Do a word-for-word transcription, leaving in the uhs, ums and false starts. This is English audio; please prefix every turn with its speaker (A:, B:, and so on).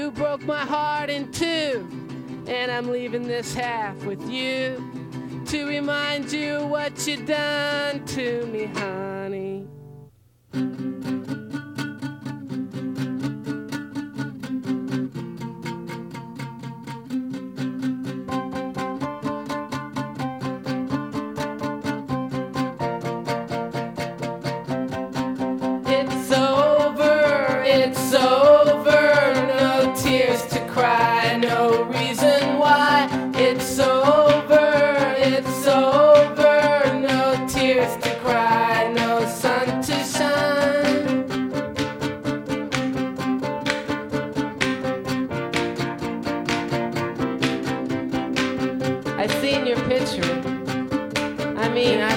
A: You broke my heart in two, and I'm leaving this half with you to remind you what you done to me, honey. It's over, it's over, no tears to cry, no reason why. It's over, it's over, no tears to cry, no sun to shine. I seen your picture. I mean, I